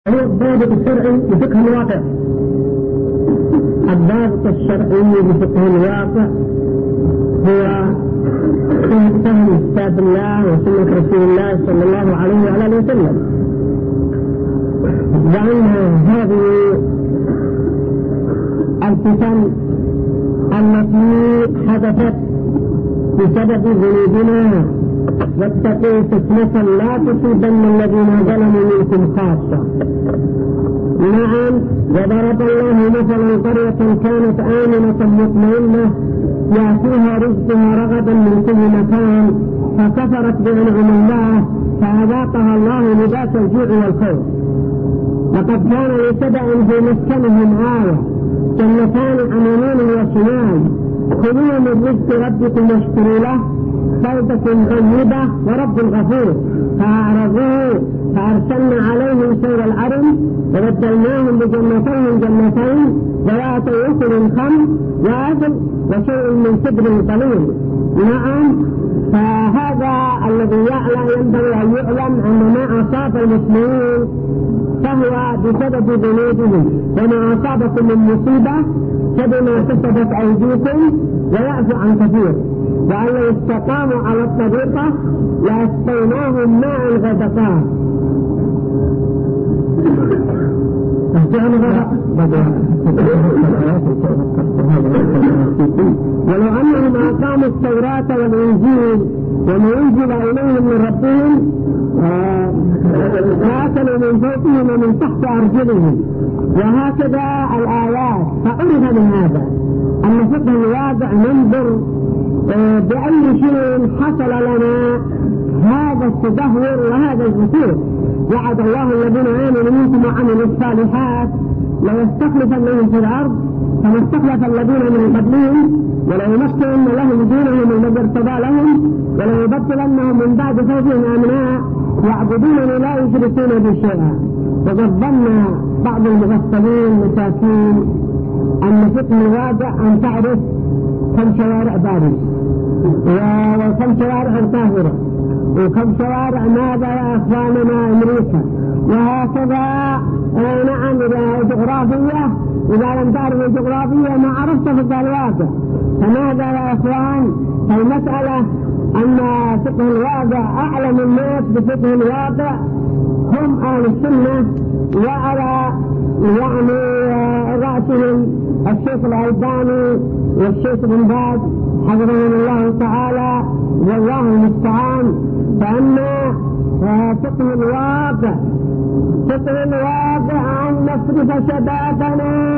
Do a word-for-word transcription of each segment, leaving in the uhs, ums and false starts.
هو الضابط الشرعي لفقه الواقع. الضابط الشرعي لفقه الواقع هو فهم كتاب الله وسنة رسول الله صلى الله عليه وعلى اله وسلم، وأن هذه الفتن التي حدثت بسبب ذنوبنا واتقوا فتنة لا تصيبن الذين ظلموا منكم خاصة. نعم، وضرب الله مثلا قرية كانت آمنة مطمئنة يأتيها رزقها رغدا من كل مكان فكفرت بأنعم الله فأذاقها الله لباس الجوع والخوف. لقد كان لسبأ في مسكنهم آية جنتان عن يمين وشمال كلوا من رزق ربكم واشكروا له بلدة طيبة ورب غفور. فأعرضوا فأرسلنا عليهم سيل العرم وبدلناهم بجنتين جنتين ذواتي أكل خمر وعسل وشيء من سدر قليل. نعم، فهذا الذي يعلم ينبغي أن يعلم أن ما أصاب المسلمين فهو بسبب ذنوبهم، وما أصابكم من مصيبة فبما كسبت أيديكم ويعفو عن كثير. وأن لو استقاموا على الطريقة لأسقيناهم ماء غدقا. ولو أنهم أقاموا التوراة والإنجيل وما أنزل إليهم من ربهم فأكلوا من فوقهم ومن تحت أرجلهم. وهكذا الآيات. فعرف من هذا أن فقه الواقع ننظر بأي شيء حصل لنا هذا التدهور وهذا الفتور. وعد الله الذين آمنوا منكم وعملوا الصالحات ليستخلفنهم في الأرض كما استخلف الذين من قبلهم وليمكنن لهم دينهم الذي ارتضى لهم وليبدلنهم من بعد خوفهم أمنا يعبدونني لا يشركون بي شيئا. وقد ظن بعض المغفلين مساكين أن فقه الواقع أن تعرف كم شوارع باريس وكم شوارع القاهرة وكم شوارع ماذا يا أخواننا أمريكا وهكذا. نعم، إذا جغرافية إذا لم تعرف الجغرافية ما عرفت فقه الواقع. فماذا يا أخوان؟ المسألة أن فقه الواقع أعلم الناس بفقه الواقع هم أهل السنة، وعلى يعني رأسهم الشيخ الألباني والشيخ بن باز حفظهم الله تعالى والله المستعان. فأن فقه الواقع فقه الواقع أن نصرف شبابنا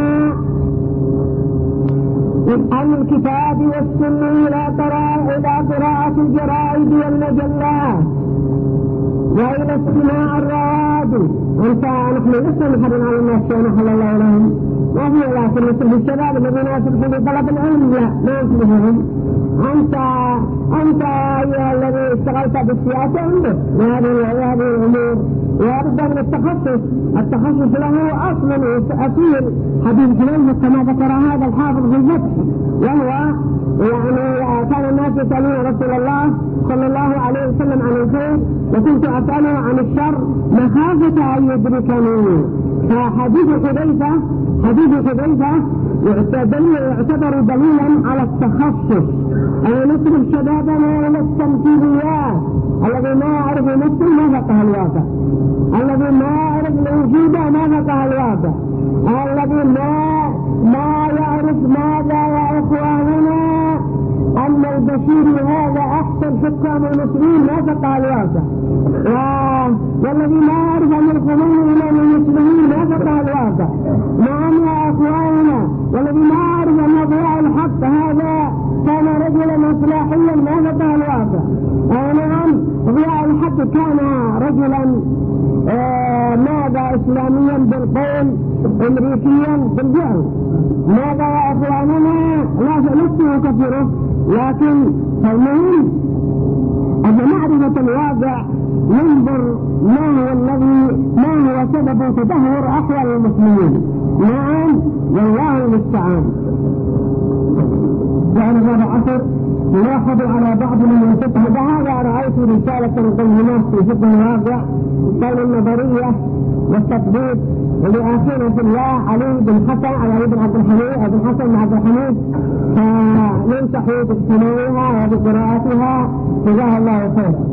عن الكتاب والسنة إلى قراءة الجرائد والمجلات وإلى استماع الروادي. أنت نحن لسنا نحرم على الناس شيء نحل الله لهم ما في، لكن مثل الشباب الذين يسلكون بطلب العلم لا ما يسلكهم. أنت أنت أيها الذي اشتغلت بالسياسة عنده هذه الأمور ويرد من التخصص. التخصص له أصلا أصيل حديث كلمة كما ذكر هذا الحافظ في الفتح، وهو يعني كان الناس يسألون رسول الله صلى الله عليه وسلم عن الخير وكنت أسأله عن الشر مخافة أن يدركني. فحديث حذيفة حديث حذيفة يعتبر دليلا على التخصص. أن نصرف شبابنا إلى التمثيليات. الذي ما يعرف يمثل ما فقه الواقع، الذي ما يعرف الوجود ما فقه الواقع، الذي ما ما يعرف ماذا يا إخواننا أن البشير هذا أحسن حكام المسلمين ما فقه الواقع، والذي ما يعرف أن الخميني إمام المسلمين ما فقه الواقع. نعم يا إخواننا، والذي ما يعرف أن ضياء الحق هذا كان رجلا إصلاحيا ما فقه الواقع. نعم، ضياء الحق كان رجلا آه ماذا إسلاميا بالقول أمريكيا بالجهل. ماذا يا أخواننا؟ لا نفسه كثيره، لكن المهم أن معرفة الواقع ينظر ما هو الذي ما هو سبب تدهور أحوال المسلمين. نعم، والله المستعان. بعد هذا العصر نلاحظ على بعض من الفقه. بهذا رأيت رسالة قيمات في فقه الواقع قال النظرية والتطبيق. ولأخينا في الله علي بن حسن علي بن عبد الحميد بن حسن بن عبد الحميد، فننصح بسماعها وبقراءتها، جزاه الله خيرا.